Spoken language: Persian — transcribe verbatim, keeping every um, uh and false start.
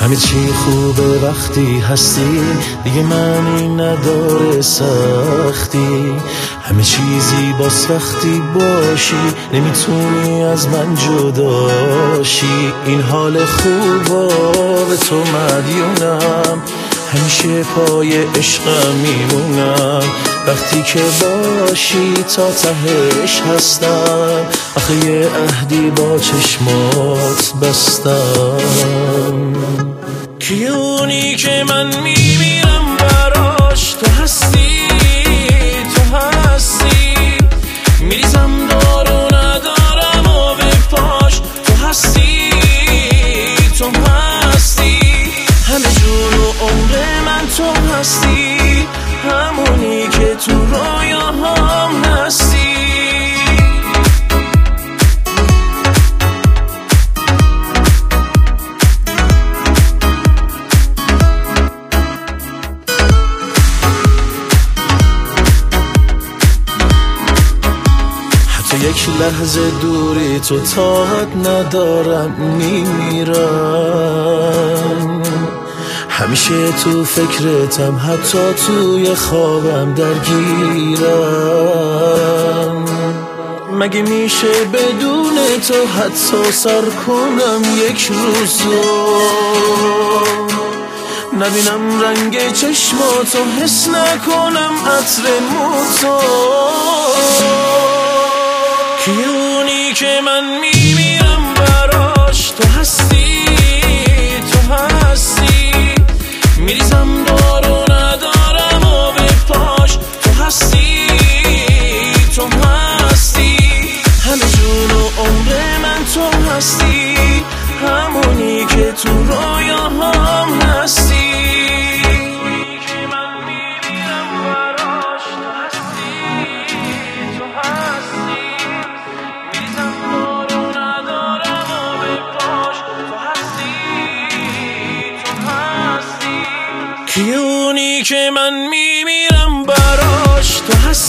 همه چی خوبه وقتی هستی، دیگه معنی نداره سختی. همه چیزی باس وقتی باشی، نمیتونی از من جداشی. این حال خوبا به تو مدیونم، همیشه پای عشقم میمونم. وقتی که باشی تا تهش هستم، آخه یه عهدی با چشمات بستم. کیونی که من میمیرم براش، تو هستی تو هستی. میریزم دارو ندارم و به پاش، تو هستی تو هستی. همه جون و عمر من تو هستی، همونی که تو رویاهام هستی. حتی یک لحظه دوری تو طاقت ندارم، میمیرم. همیشه تو فکرتم، حتی توی خوابم درگیرم. مگه میشه بدون تو حتی سر کنم یک روزو؟ نبینم رنگ چشماتو، حس نکنم عطر موتو. کیونی که من میمیرم براش، تو هستی تو هستی. میریزم دارو ندارم و به پاش، تو هستی تو هستی. همه جون و عمر من تو هستی، همونی که تو رویاهام هستی. کیونی که من میمیرم براش، تو هستی